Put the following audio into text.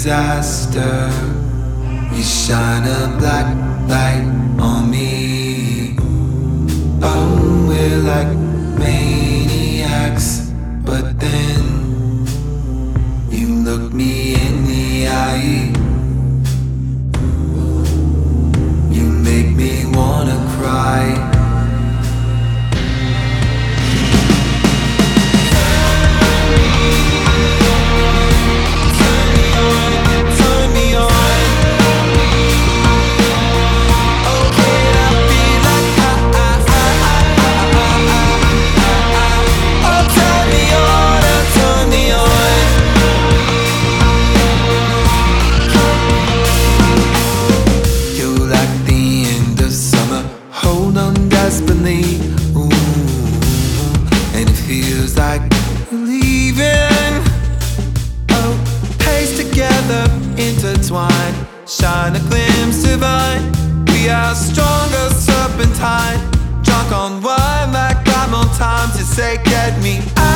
disaster. You shine a black light on me. Oh, we're like maniacs, but then you look me in the eye. You make me wanna cry. Ooh, and it feels like leaving. Oh, pace together, intertwined, shine a glimpse divine. We are stronger, serpentine, drunk on wine like I'm on time to say, get me out.